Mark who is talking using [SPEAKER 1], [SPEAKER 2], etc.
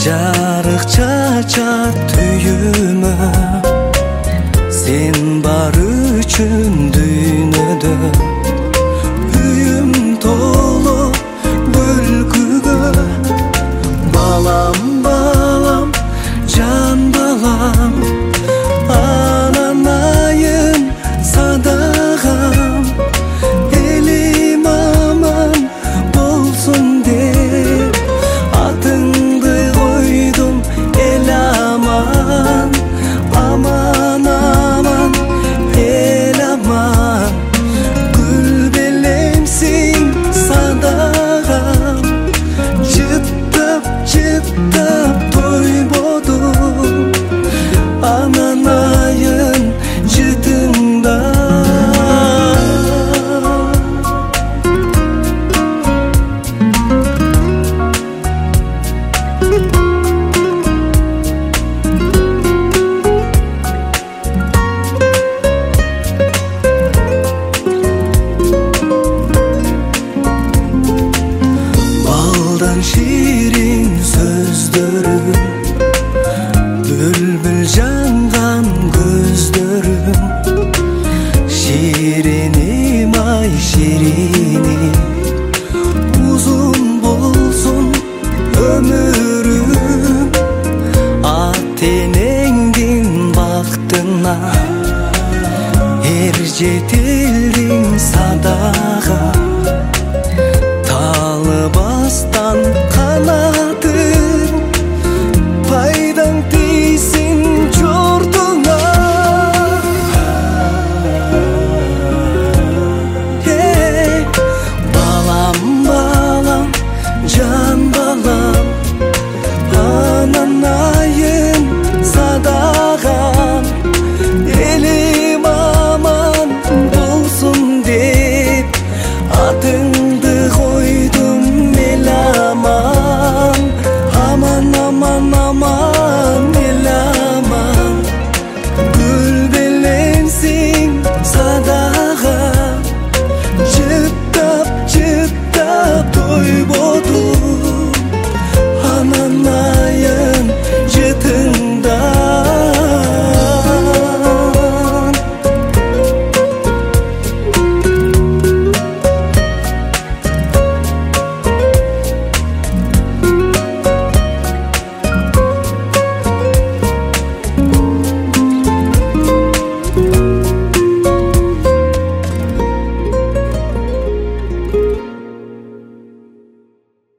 [SPEAKER 1] жарык чачат түйүмө, сен бар үчүн дүйнөдө. Үйүм толо күлкүгө, балам балам жан балам, анан айым садагам, элим аман болсун деп атыңды койдум. Эл аман, аман аман, эл аман, гүл белемсиң садагам, жыттап жыттап тойбодум, анан айым жытыңда. Балдан ширин сөздөрүм, бүлбүл жанган көздөрүм, шириним ай шириним, узун болсун өмүрүм, ат энеңдин бактына эр жетилдиң садага.